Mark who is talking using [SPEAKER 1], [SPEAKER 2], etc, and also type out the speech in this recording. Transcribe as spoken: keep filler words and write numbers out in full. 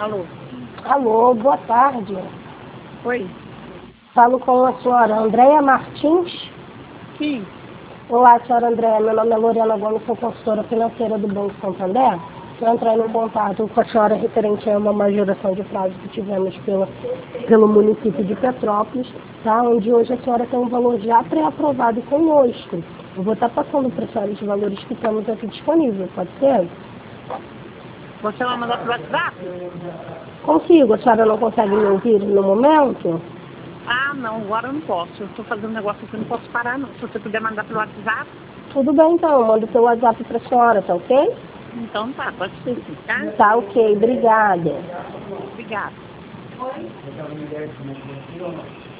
[SPEAKER 1] Alô?
[SPEAKER 2] Alô, boa tarde.
[SPEAKER 1] Oi?
[SPEAKER 2] Falo com a senhora Andréia Martins.
[SPEAKER 1] Sim.
[SPEAKER 2] Olá, senhora Andréia. Meu nome é Lorena Gomes, sou consultora financeira do Banco Santander. Estou entrando em contato com a senhora referente a uma majoração de prazo que tivemos pela, pelo município de Petrópolis, tá? Onde hoje a senhora tem um valor já pré-aprovado conosco. Eu vou estar passando para a senhora os valores que temos aqui disponíveis, pode ser?
[SPEAKER 1] Você vai mandar pro WhatsApp?
[SPEAKER 2] Consigo. A senhora não consegue me ouvir no momento?
[SPEAKER 1] Ah, não, agora eu não posso. Eu estou fazendo um negócio aqui, eu não posso parar, não. Se você puder mandar pelo WhatsApp.
[SPEAKER 2] Tudo bem, então. Eu mando o seu WhatsApp para a senhora, tá ok?
[SPEAKER 1] Então tá, pode ser sim, tá?
[SPEAKER 2] Tá ok. Obrigada.
[SPEAKER 1] Obrigada.